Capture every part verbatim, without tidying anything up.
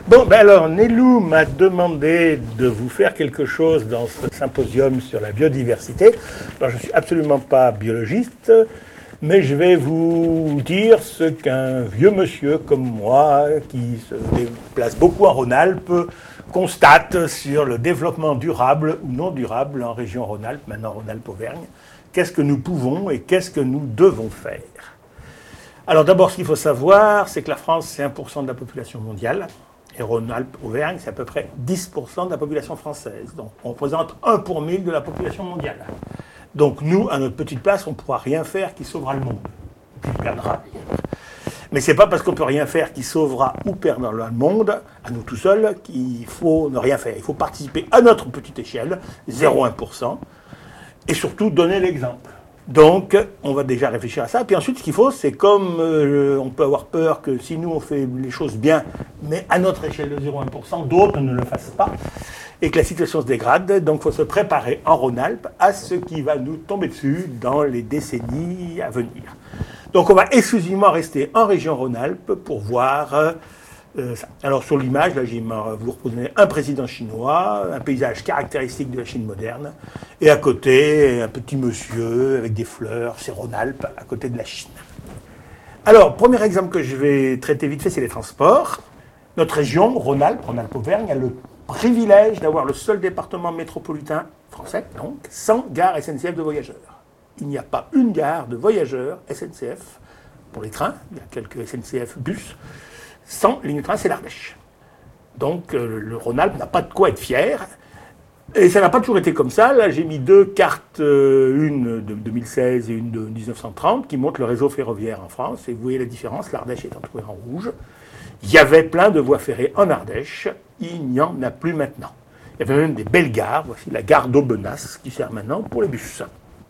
Bon, ben alors, Nélou m'a demandé de vous faire quelque chose dans ce symposium sur la biodiversité. Alors, je ne suis absolument pas biologiste, mais je vais vous dire ce qu'un vieux monsieur comme moi, qui se déplace beaucoup en Rhône-Alpes, constate sur le développement durable ou non durable en région Rhône-Alpes, maintenant Rhône-Alpes-Auvergne. Qu'est-ce que nous pouvons et qu'est-ce que nous devons faire? Alors d'abord, ce qu'il faut savoir, c'est que la France, c'est un pour cent de la population mondiale. Et Rhône-Alpes-Auvergne, c'est à peu près dix pour cent de la population française. Donc on représente un pour mille de la population mondiale. Donc nous, à notre petite place, on ne pourra rien faire qui sauvera le monde. Qui perdra d'ailleurs. Mais ce n'est pas parce qu'on ne peut rien faire qui sauvera ou perdra le monde, à nous tout seuls, qu'il faut ne rien faire. Il faut participer à notre petite échelle, zéro virgule un pour cent, et surtout donner l'exemple. Donc, on va déjà réfléchir à ça. Puis ensuite, ce qu'il faut, c'est comme euh, on peut avoir peur que si nous, on fait les choses bien, mais à notre échelle de zéro virgule un pour cent, d'autres ne le fassent pas, et que la situation se dégrade. Donc, il faut se préparer en Rhône-Alpes à ce qui va nous tomber dessus dans les décennies à venir. Donc, on va exclusivement rester en région Rhône-Alpes pour voir euh, ça. Alors, sur l'image, là, j'ai vous reposez un président chinois, un paysage caractéristique de la Chine moderne, et à côté, un petit monsieur avec des fleurs, c'est Rhône-Alpes, à côté de la Chine. Alors, premier exemple que je vais traiter vite fait, c'est les transports. Notre région, Rhône-Alpes, Rhône-Alpes-Auvergne, a le privilège d'avoir le seul département métropolitain français, donc, sans gare S N C F de voyageurs. Il n'y a pas une gare de voyageurs S N C F pour les trains, il y a quelques S N C F bus, sans ligne de train, c'est l'Ardèche. Donc euh, le Rhône-Alpes n'a pas de quoi être fier. Et ça n'a pas toujours été comme ça. Là, j'ai mis deux cartes, euh, une de deux mille seize et une de dix-neuf cent trente, qui montrent le réseau ferroviaire en France. Et vous voyez la différence, l'Ardèche est entourée en rouge. Il y avait plein de voies ferrées en Ardèche, il n'y en a plus maintenant. Il y avait même des belles gares, voici la gare d'Aubenas, qui sert maintenant pour les bus.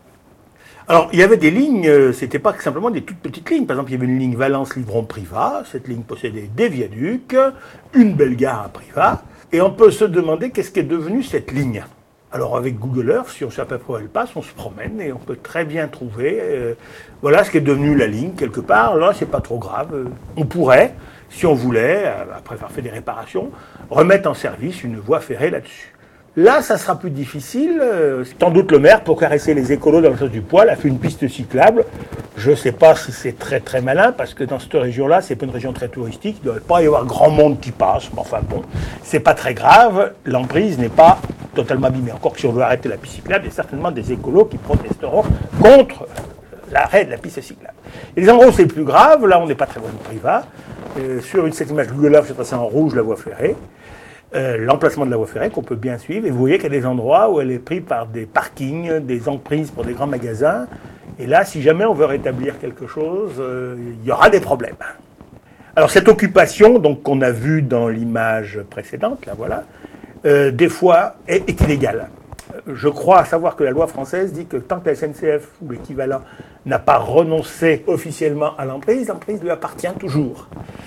Alors, il y avait des lignes, euh, c'était pas simplement des toutes petites lignes. Par exemple, il y avait une ligne Valence-Livron-Privas. Cette ligne possédait des viaducs, une belle gare à Privas. Et on peut se demander qu'est-ce qu'est devenu cette ligne. Alors, avec Google Earth, si on sait à peu près où elle passe, on se promène et on peut très bien trouver, euh, voilà ce qu'est devenu la ligne quelque part. Là, c'est pas trop grave. On pourrait, si on voulait, après avoir fait des réparations, remettre en service une voie ferrée là-dessus. Là, ça sera plus difficile. Sans doute le maire, pour caresser les écolos dans le sens du poil, a fait une piste cyclable. Je ne sais pas si c'est très très malin, parce que dans cette région-là, c'est pas une région très touristique. Il ne doit pas y avoir grand monde qui passe. Mais enfin bon, c'est pas très grave. L'emprise n'est pas totalement abîmée. Encore que si on veut arrêter la piste cyclable, il y a certainement des écolos qui protesteront contre l'arrêt de la piste cyclable. Et les endroits où c'est plus grave, là, on n'est pas très loin de Privas. Euh, sur une, cette image Google Earth, c'est tracé en rouge la voie ferrée. Euh, l'emplacement de la voie ferrée qu'on peut bien suivre. Et vous voyez qu'il y a des endroits où elle est prise par des parkings, des emprises pour des grands magasins. Et là, si jamais on veut rétablir quelque chose, euh, il y aura des problèmes. Alors cette occupation, donc qu'on a vue dans l'image précédente, là voilà, euh, des fois est, est illégale. Je crois savoir que la loi française dit que tant que la S N C F ou l'équivalent n'a pas renoncé officiellement à l'emprise, l'emprise lui appartient toujours.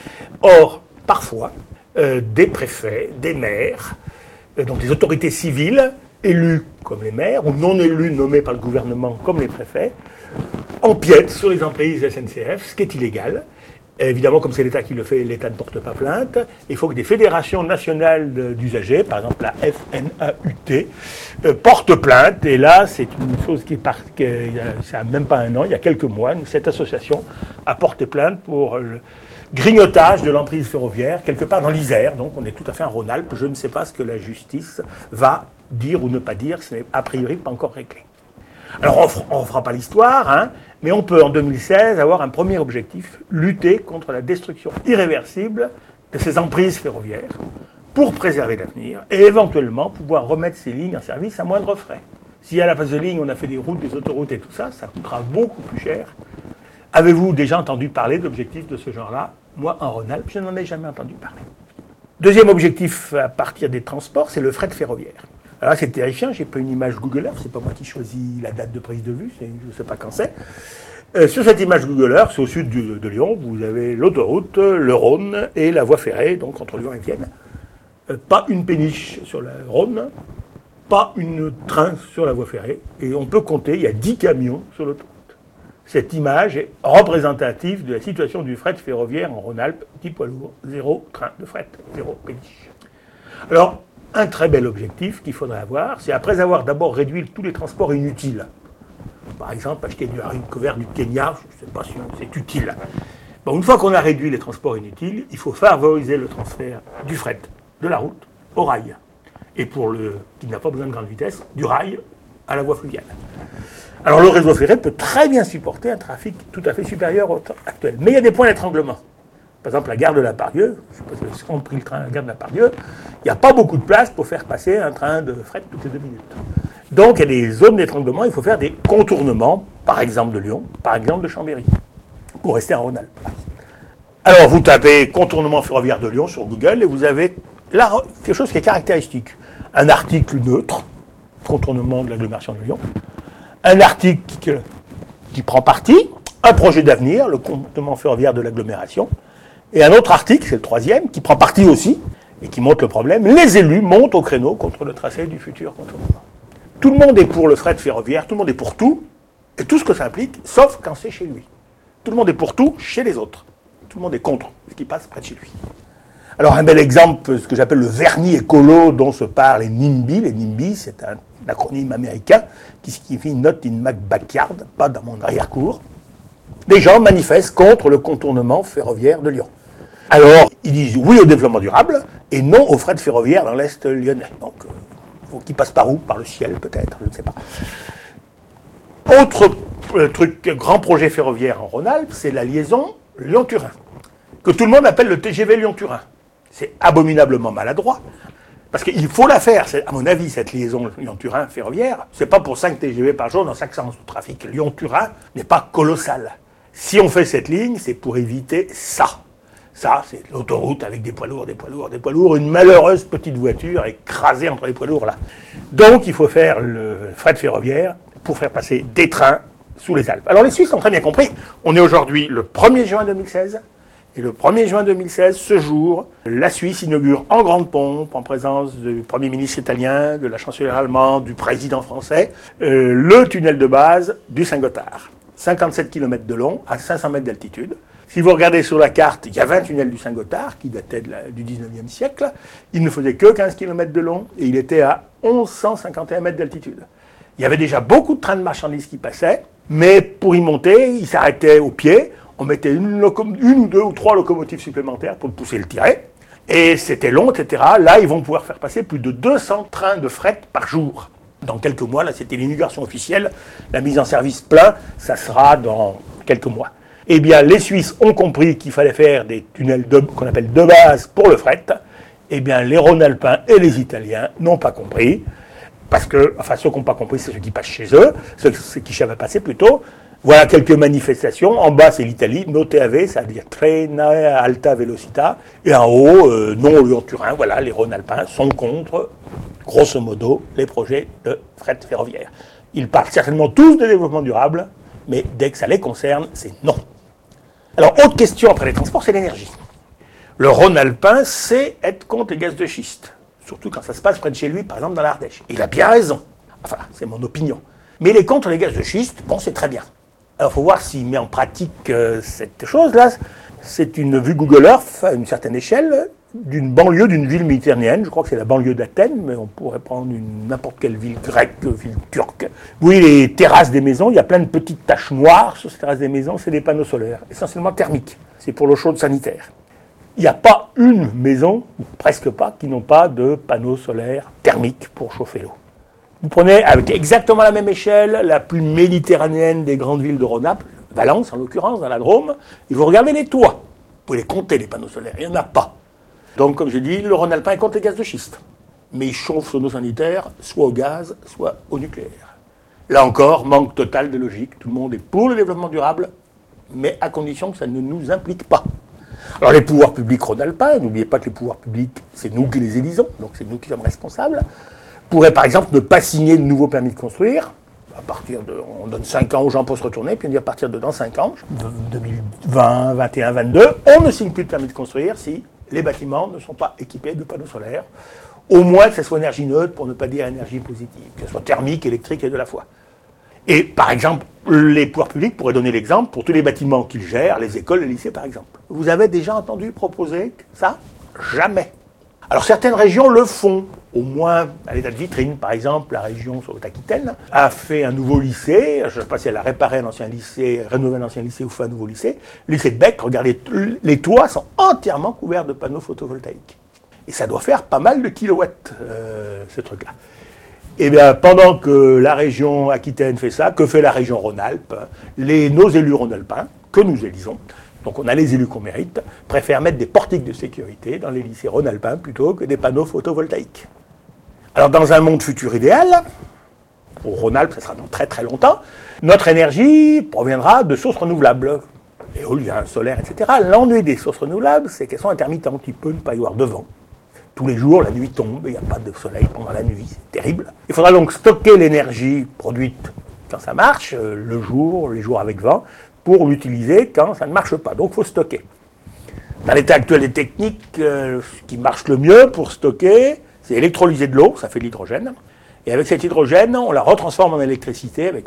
Or, parfois, Euh, des préfets, des maires, euh, donc des autorités civiles, élus comme les maires, ou non élus nommés par le gouvernement comme les préfets, empiètent sur les emprises S N C F, ce qui est illégal. Et évidemment, comme c'est l'État qui le fait, l'État ne porte pas plainte. Il faut que des fédérations nationales d'usagers, par exemple la F N A U T, euh, portent plainte. Et là, c'est une chose qui est par... ça n'a même pas un an, il y a quelques mois, cette association a porté plainte pour le grignotage de l'emprise ferroviaire, quelque part dans l'Isère, donc on est tout à fait en Rhône-Alpes. Je ne sais pas ce que la justice va dire ou ne pas dire, ce n'est a priori pas encore réglé. Alors on ne fera pas l'histoire, hein, mais on peut en deux mille seize avoir un premier objectif, lutter contre la destruction irréversible de ces emprises ferroviaires pour préserver l'avenir et éventuellement pouvoir remettre ces lignes en service à moindre frais. Si à la place de ligne on a fait des routes, des autoroutes et tout ça, ça coûtera beaucoup plus cher. Avez-vous déjà entendu parler d'objectifs de ce genre-là? Moi, en Rhône-Alpes, je n'en ai jamais entendu parler. Deuxième objectif à partir des transports, c'est le fret ferroviaire. Alors là, c'est terrifiant, j'ai pris une image Google Earth, c'est pas moi qui choisis la date de prise de vue, je ne sais pas quand c'est. Euh, sur cette image Google Earth, c'est au sud de, de Lyon, vous avez l'autoroute, le Rhône et la voie ferrée, donc entre Lyon et Vienne. Euh, pas une péniche sur le Rhône, pas une train sur la voie ferrée, et on peut compter, il y a dix camions sur l'autoroute. Cette image est représentative de la situation du fret ferroviaire en Rhône-Alpes, dix poids lourds, zéro train de fret, zéro péniche. Alors, un très bel objectif qu'il faudrait avoir, c'est après avoir d'abord réduit tous les transports inutiles. Par exemple, acheter du haricot vert du Kenya, je ne sais pas si c'est utile. Bon, une fois qu'on a réduit les transports inutiles, il faut favoriser le transfert du fret, de la route, au rail. Et pour le qui n'a pas besoin de grande vitesse, du rail à la voie fluviale. Alors le réseau ferré peut très bien supporter un trafic tout à fait supérieur au temps actuel. Mais il y a des points d'étranglement. Par exemple, la gare de la Pardieu, je ne sais pas si vous avez pris le train à la gare de la Pardieu, il n'y a pas beaucoup de place pour faire passer un train de fret toutes les deux minutes. Donc il y a des zones d'étranglement, il faut faire des contournements, par exemple de Lyon, par exemple de Chambéry, pour rester en Rhône-Alpes. Alors vous tapez contournement ferroviaire de Lyon sur Google et vous avez là quelque chose qui est caractéristique. Un article neutre, contournement de l'agglomération de Lyon, un article qui, qui prend parti, un projet d'avenir, le contournement ferroviaire de l'agglomération, et un autre article, c'est le troisième, qui prend parti aussi, et qui montre le problème. Les élus montent au créneau contre le tracé du futur contournement. Tout le monde est pour le fret ferroviaire, tout le monde est pour tout, et tout ce que ça implique, sauf quand c'est chez lui. Tout le monde est pour tout chez les autres. Tout le monde est contre ce qui passe près de chez lui. Alors un bel exemple, ce que j'appelle le vernis écolo dont se parlent les NIMBY. Les NIMBY, c'est un acronyme américain qui signifie Not in my backyard, pas dans mon arrière-cour. Des gens manifestent contre le contournement ferroviaire de Lyon. Alors, ils disent oui au développement durable et non au fret ferroviaire dans l'Est lyonnais. Donc, il euh, faut qu'il passe par où? Par le ciel, peut-être, je ne sais pas. Autre euh, truc, grand projet ferroviaire en Rhône-Alpes, c'est la liaison Lyon-Turin, que tout le monde appelle le T G V Lyon-Turin. C'est abominablement maladroit, parce qu'il faut la faire, c'est, à mon avis, cette liaison Lyon-Turin ferroviaire. C'est pas pour cinq T G V par jour dans cinq sens de trafic. Lyon-Turin n'est pas colossal. Si on fait cette ligne, c'est pour éviter ça. Ça, c'est l'autoroute avec des poids lourds, des poids lourds, des poids lourds, une malheureuse petite voiture écrasée entre les poids lourds là. Donc, il faut faire le fret ferroviaire pour faire passer des trains sous les Alpes. Alors, les Suisses ont très bien compris. On est aujourd'hui le premier juin deux mille seize. Et le premier juin deux mille seize, ce jour, la Suisse inaugure en grande pompe, en présence du Premier ministre italien, de la chancelière allemande, du président français, euh, le tunnel de base du Saint-Gothard. cinquante-sept kilomètres de long, à cinq cents mètres d'altitude. Si vous regardez sur la carte, il y avait un tunnel du Saint-Gothard qui datait de la, du dix-neuvième siècle. Il ne faisait que quinze kilomètres de long et il était à mille cent cinquante et un mètres d'altitude. Il y avait déjà beaucoup de trains de marchandises qui passaient, mais pour y monter, ils s'arrêtaient au pied. On mettait une, locom- une ou deux ou trois locomotives supplémentaires pour pousser le tiret. Et c'était long, et cetera. Là, ils vont pouvoir faire passer plus de deux cents trains de fret par jour. Dans quelques mois, là, c'était l'inauguration officielle. La mise en service plein, ça sera dans quelques mois. Eh bien, les Suisses ont compris qu'il fallait faire des tunnels de, qu'on appelle de base pour le fret. Eh bien, les Rhône-Alpins et les Italiens n'ont pas compris. Parce que, enfin, ceux qui n'ont pas compris, c'est ceux qui passent chez eux, ceux, ceux qui savaient passer plutôt. Voilà quelques manifestations. En bas, c'est l'Italie, no T A V, ça veut dire Trena Alta Velocità. Et en haut, euh, non Lyon-Turin. Voilà, les Rhône-Alpins sont contre, grosso modo, les projets de fret ferroviaire. Ils parlent certainement tous de développement durable, mais dès que ça les concerne, c'est non. Alors, autre question après les transports, c'est l'énergie. Le Rhône-Alpin sait être contre les gaz de schiste, surtout quand ça se passe près de chez lui, par exemple dans l'Ardèche. Il a bien raison. Enfin, c'est mon opinion. Mais il est contre les gaz de schiste, bon, c'est très bien. Alors, il faut voir s'il met en pratique euh, cette chose-là. C'est une vue Google Earth, à une certaine échelle, d'une banlieue d'une ville méditerranéenne. Je crois que c'est la banlieue d'Athènes, mais on pourrait prendre une, n'importe quelle ville grecque, ville turque. Oui, les terrasses des maisons, il y a plein de petites taches noires sur ces terrasses des maisons, c'est des panneaux solaires, essentiellement thermiques. C'est pour l'eau chaude sanitaire. Il n'y a pas une maison, ou presque pas, qui n'ont pas de panneaux solaires thermiques pour chauffer l'eau. Vous prenez avec exactement la même échelle la plus méditerranéenne des grandes villes de Rhône-Alpes, Valence en l'occurrence, dans la Drôme, et vous regardez les toits. Vous pouvez les compter, les panneaux solaires, il n'y en a pas. Donc, comme j'ai dit, le Rhône-Alpin est contre les gaz de schiste. Mais il chauffe son eau sanitaire soit au gaz, soit au nucléaire. Là encore, manque total de logique. Tout le monde est pour le développement durable, mais à condition que ça ne nous implique pas. Alors, les pouvoirs publics rhône-alpins, n'oubliez pas que les pouvoirs publics, c'est nous qui les élisons, donc c'est nous qui sommes responsables, pourraient par exemple ne pas signer de nouveaux permis de construire. À partir de, on donne cinq ans aux gens pour se retourner, puis on dit à partir de dans cinq ans, deux mille vingt, vingt et un, vingt-deux, on ne signe plus de permis de construire si les bâtiments ne sont pas équipés de panneaux solaires. Au moins que ce soit énergie neutre, pour ne pas dire énergie positive, que ce soit thermique, électrique et de la foi. Et par exemple, les pouvoirs publics pourraient donner l'exemple pour tous les bâtiments qu'ils gèrent, les écoles, les lycées par exemple. Vous avez déjà entendu proposer ça? Jamais. Alors certaines régions le font, au moins à l'état de vitrine. Par exemple, la région sur l'Aquitaine a fait un nouveau lycée, je ne sais pas si elle a réparé un ancien lycée, rénové un ancien lycée ou fait un nouveau lycée. Le lycée de Bec, regardez, les toits sont entièrement couverts de panneaux photovoltaïques. Et ça doit faire pas mal de kilowatts, euh, ce truc-là. Eh bien, pendant que la région Aquitaine fait ça, que fait la région Rhône-Alpes? Les, nos élus rhône-alpins, que nous élisons, donc on a les élus qu'on mérite, préfèrent mettre des portiques de sécurité dans les lycées rhône-alpins plutôt que des panneaux photovoltaïques. Alors dans un monde futur idéal, pour Rhône-Alpes, ça sera dans très très longtemps, notre énergie proviendra de sources renouvelables, éolien, solaire, et cetera. L'ennui des sources renouvelables, c'est qu'elles sont intermittentes, il peut ne pas y avoir de vent. Tous les jours, la nuit tombe, il n'y a pas de soleil pendant la nuit, c'est terrible. Il faudra donc stocker l'énergie produite quand ça marche, le jour, les jours avec vent, pour l'utiliser quand ça ne marche pas. Donc il faut stocker. Dans l'état actuel des techniques, euh, ce qui marche le mieux pour stocker, c'est électrolyser de l'eau, ça fait de l'hydrogène. Et avec cet hydrogène, on la retransforme en électricité avec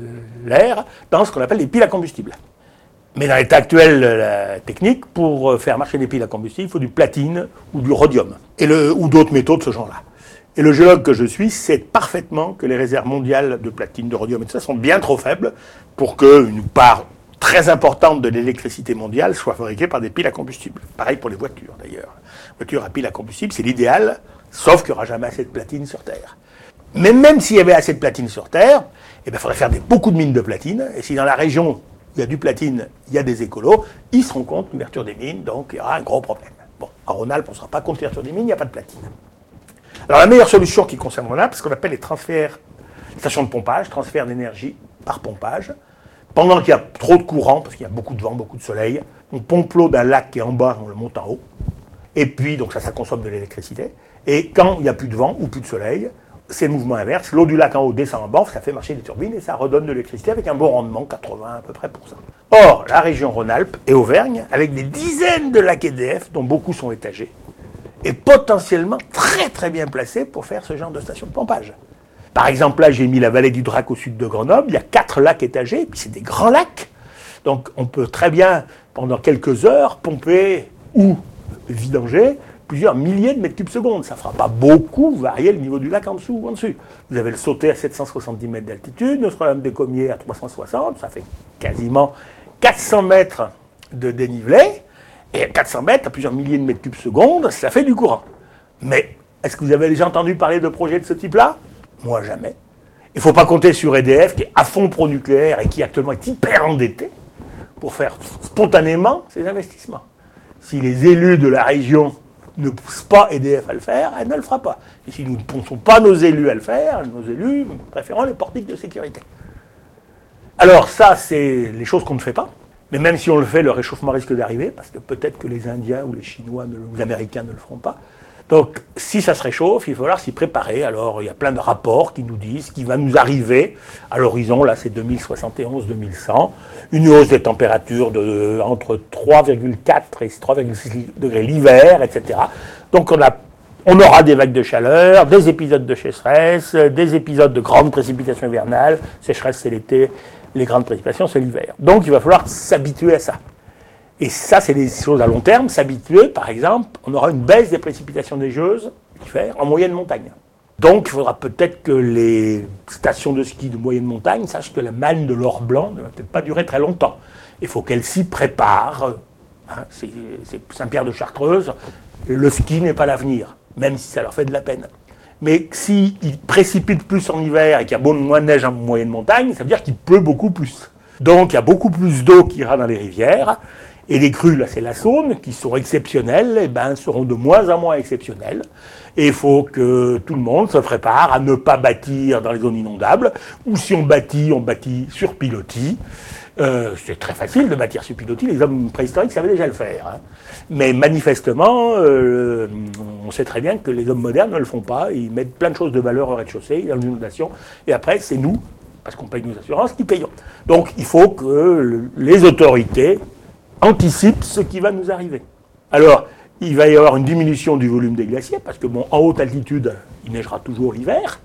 l'air dans ce qu'on appelle des piles à combustible. Mais dans l'état actuel de la technique, pour faire marcher des piles à combustible, il faut du platine ou du rhodium, et le, ou d'autres métaux de ce genre-là. Et le géologue que je suis sait parfaitement que les réserves mondiales de platine, de rhodium et tout ça sont bien trop faibles pour qu'une part très importante de l'électricité mondiale soit fabriquée par des piles à combustible. Pareil pour les voitures d'ailleurs. Voiture à piles à combustible, c'est l'idéal, sauf qu'il n'y aura jamais assez de platine sur Terre. Mais même s'il y avait assez de platine sur Terre, eh bien, il faudrait faire des, beaucoup de mines de platine, et si dans la région il y a du platine, il y a des écolos, ils se rendent compte de l'ouverture des mines, donc il y aura un gros problème. Bon, à Rhône-Alpes, on ne sera pas contre l'ouverture des mines, il n'y a pas de platine. Alors la meilleure solution qui concerne Rhône-Alpes, c'est ce qu'on appelle les transferts, stations de pompage, transfert d'énergie par pompage. Pendant qu'il y a trop de courant, parce qu'il y a beaucoup de vent, beaucoup de soleil, on pompe l'eau d'un lac qui est en bas, on le monte en haut. Et puis, donc ça, ça consomme de l'électricité. Et quand il n'y a plus de vent ou plus de soleil, c'est le mouvement inverse. L'eau du lac en haut descend en bas, ça fait marcher des turbines et ça redonne de l'électricité avec un bon rendement, quatre-vingts à peu près pour cent. Or, la région Rhône-Alpes et Auvergne, avec des dizaines de lacs E D F, dont beaucoup sont étagés, est potentiellement très très bien placée pour faire ce genre de station de pompage. Par exemple, là, j'ai mis la vallée du Drac au sud de Grenoble, il y a quatre lacs étagés, puis c'est des grands lacs. Donc on peut très bien, pendant quelques heures, pomper ou vidanger plusieurs milliers de mètres cubes secondes. Ça ne fera pas beaucoup varier le niveau du lac en dessous ou en dessus. Vous avez le Sauté à sept cent soixante-dix mètres d'altitude, Notre-Dame-des-Pommiers à trois cent soixante, ça fait quasiment quatre cents mètres de dénivelé, et quatre cents mètres à plusieurs milliers de mètres cubes secondes, ça fait du courant. Mais est-ce que vous avez déjà entendu parler de projets de ce type-là? Moi, jamais. Il ne faut pas compter sur E D F, qui est à fond pro-nucléaire et qui actuellement est hyper endetté pour faire spontanément ces investissements. Si les élus de la région ne poussent pas E D F à le faire, elle ne le fera pas. Et si nous ne poussons pas nos élus à le faire, nos élus préférons les portiques de sécurité. Alors ça, c'est les choses qu'on ne fait pas. Mais même si on le fait, le réchauffement risque d'arriver, parce que peut-être que les Indiens ou les Chinois ou les Américains ne le feront pas. Donc, si ça se réchauffe, il va falloir s'y préparer. Alors, il y a plein de rapports qui nous disent ce qui va nous arriver à l'horizon, là, c'est deux mille soixante et onze deux mille cent, une hausse des températures de entre trois virgule quatre et trois virgule six degrés l'hiver, et cetera. Donc, on, a, on aura des vagues de chaleur, des épisodes de sécheresse, des épisodes de grandes précipitations hivernales. Sécheresse, c'est l'été, les grandes précipitations, c'est l'hiver. Donc, il va falloir s'habituer à ça. Et ça, c'est des choses à long terme. S'habituer, par exemple, on aura une baisse des précipitations neigeuses l'hiver en moyenne montagne. Donc, il faudra peut-être que les stations de ski de moyenne montagne sachent que la manne de l'or blanc ne va peut-être pas durer très longtemps. Il faut qu'elles s'y préparent. Hein, c'est, c'est Saint-Pierre de Chartreuse. Le ski n'est pas l'avenir, même si ça leur fait de la peine. Mais s'il précipite plus en hiver et qu'il y a beaucoup moins de neige en moyenne montagne, ça veut dire qu'il pleut beaucoup plus. Donc, il y a beaucoup plus d'eau qui ira dans les rivières. Et les crues, là, c'est la Saône, qui sont exceptionnelles, et ben, seront de moins en moins exceptionnelles. Et il faut que tout le monde se prépare à ne pas bâtir dans les zones inondables, ou si on bâtit, on bâtit sur pilotis. Euh, c'est très facile de bâtir sur pilotis, les hommes préhistoriques savaient déjà le faire. Hein. Mais manifestement, euh, on sait très bien que les hommes modernes ne le font pas, ils mettent plein de choses de valeur au rez-de-chaussée, dans l'inondation, et après, c'est nous, parce qu'on paye nos assurances, qui payons. Donc, il faut que les autorités anticipe ce qui va nous arriver. Alors, il va y avoir une diminution du volume des glaciers, parce que, bon, en haute altitude, il neigera toujours l'hiver,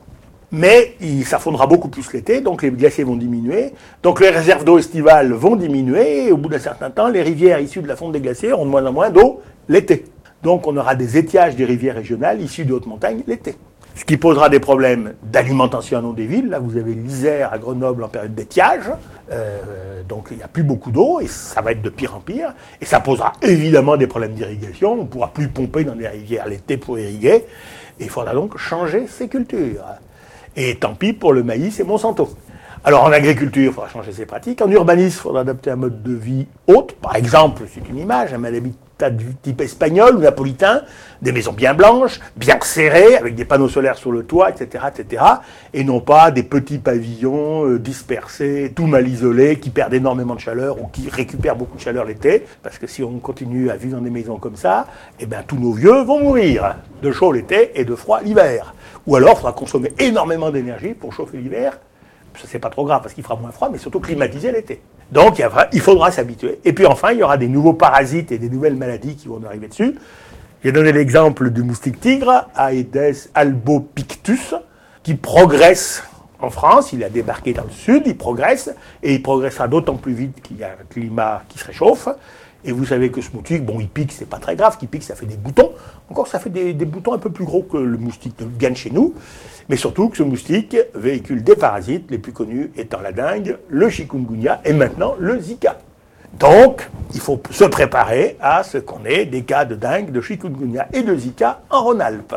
Mais il, ça fondra beaucoup plus l'été, donc les glaciers vont diminuer, donc les réserves d'eau estivales vont diminuer, et au bout d'un certain temps, les rivières issues de la fonte des glaciers auront de moins en moins d'eau l'été. Donc on aura des étiages des rivières régionales issues de haute montagne l'été. Ce qui posera des problèmes d'alimentation en eau des villes. Là, vous avez l'Isère à Grenoble en période d'étiage, euh, donc il n'y a plus beaucoup d'eau, et ça va être de pire en pire, et ça posera évidemment des problèmes d'irrigation, on ne pourra plus pomper dans des rivières l'été pour irriguer, et il faudra donc changer ces cultures. Et tant pis pour le maïs et Monsanto. Alors en agriculture, il faudra changer ses pratiques. En urbanisme, il faudra adapter un mode de vie autre. Par exemple, c'est une image, un habitat du type espagnol ou napolitain, des maisons bien blanches, bien serrées, avec des panneaux solaires sur le toit, et cetera, et cetera. Et non pas des petits pavillons euh, dispersés, tout mal isolés, qui perdent énormément de chaleur ou qui récupèrent beaucoup de chaleur l'été. Parce que si on continue à vivre dans des maisons comme ça, eh bien tous nos vieux vont mourir de chaud l'été et de froid l'hiver. Ou alors, il faudra consommer énormément d'énergie pour chauffer l'hiver. Ça, c'est pas trop grave parce qu'il fera moins froid, mais surtout climatiser l'été. Donc, il, y a, il faudra s'habituer. Et puis enfin, il y aura des nouveaux parasites et des nouvelles maladies qui vont arriver dessus. J'ai donné l'exemple du moustique tigre, Aedes albopictus, qui progresse en France. Il a débarqué dans le sud, il progresse, et il progressera d'autant plus vite qu'il y a un climat qui se réchauffe. Et vous savez que ce moustique, bon, il pique, c'est pas très grave, qu'il pique, ça fait des boutons. Encore, ça fait des, des boutons un peu plus gros que le moustique de bien de chez nous. Mais surtout que ce moustique véhicule des parasites, les plus connus étant la dengue, le chikungunya et maintenant le Zika. Donc, il faut se préparer à ce qu'on ait des cas de dengue, de chikungunya et de Zika en Rhône-Alpes.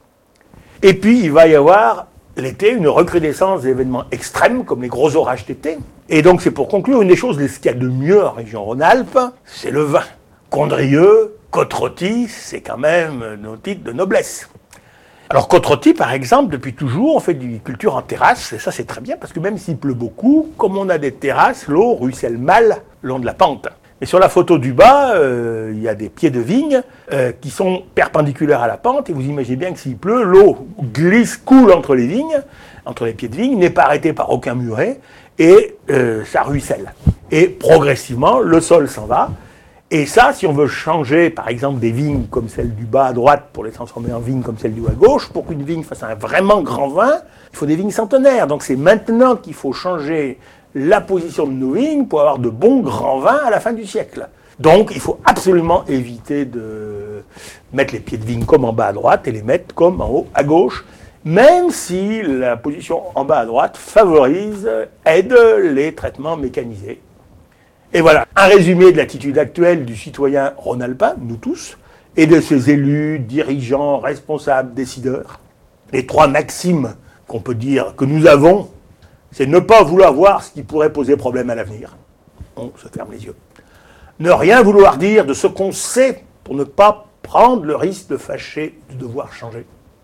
Et puis, il va y avoir l'été une recrudescence d'événements extrêmes comme les gros orages d'été. Et donc, c'est pour conclure, une des choses, ce qu'il y a de mieux en région Rhône-Alpes, c'est le vin. Condrieu, Côte-Rôtie, c'est quand même nos titres de noblesse. Alors, Côte-Rôtie, par exemple, depuis toujours, on fait du culture en terrasse, et ça, c'est très bien, parce que même s'il pleut beaucoup, comme on a des terrasses, l'eau ruisselle mal le long de la pente. Et sur la photo du bas, euh, il y a des pieds de vigne euh, qui sont perpendiculaires à la pente, et vous imaginez bien que s'il pleut, l'eau glisse, coule entre les vignes, entre les pieds de vigne, n'est pas arrêtée par aucun muret, et euh, ça ruisselle. Et progressivement, le sol s'en va. Et ça, si on veut changer, par exemple, des vignes comme celle du bas à droite pour les transformer en vignes comme celle du haut à gauche, pour qu'une vigne fasse un vraiment grand vin, il faut des vignes centenaires. Donc c'est maintenant qu'il faut changer la position de nos vignes pour avoir de bons grands vins à la fin du siècle. Donc il faut absolument éviter de mettre les pieds de vigne comme en bas à droite et les mettre comme en haut à gauche, même si la position en bas à droite favorise, aide les traitements mécanisés. Et voilà, un résumé de l'attitude actuelle du citoyen rhône-alpin, nous tous, et de ses élus, dirigeants, responsables, décideurs. Les trois maximes qu'on peut dire que nous avons, c'est ne pas vouloir voir ce qui pourrait poser problème à l'avenir. On se ferme les yeux. Ne rien vouloir dire de ce qu'on sait pour ne pas prendre le risque de fâcher, de devoir changer.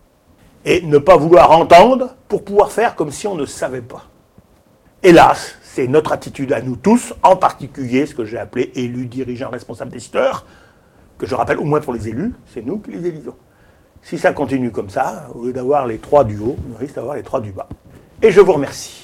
Et ne pas vouloir entendre pour pouvoir faire comme si on ne savait pas. Hélas, c'est notre attitude à nous tous, en particulier ce que j'ai appelé élus, dirigeants, responsables, décideurs, que je rappelle au moins pour les élus, c'est nous qui les élisons. Si ça continue comme ça, au lieu d'avoir les trois du haut, on risque d'avoir les trois du bas. Et je vous remercie.